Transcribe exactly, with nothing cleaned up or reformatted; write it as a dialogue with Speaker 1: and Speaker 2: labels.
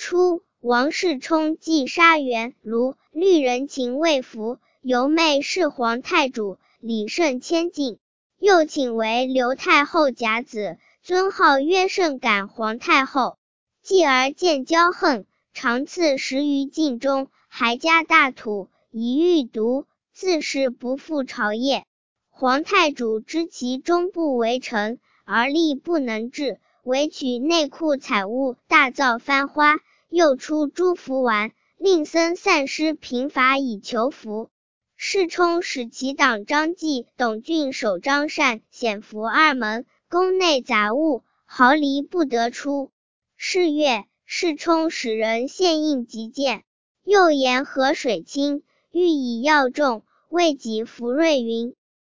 Speaker 1: 初，王世充继沙园卢绿人情未服，由妹侍皇太主，礼甚谦敬，又请为刘太后甲子，尊号曰圣感皇太后。继而见骄横，常赐食于禁中，还加大土，以御毒，自是不复朝谒。皇太主知其终不为臣，而力不能治，唯取内库财物，大造藩花，又出诸服丸，令僧散施贫乏以求福。世充使其党张继、董俊守张善、显福二门，宫内杂物毫厘不得出。是月，世充使人献印急见，又言河水清，欲以药重，为己福瑞云：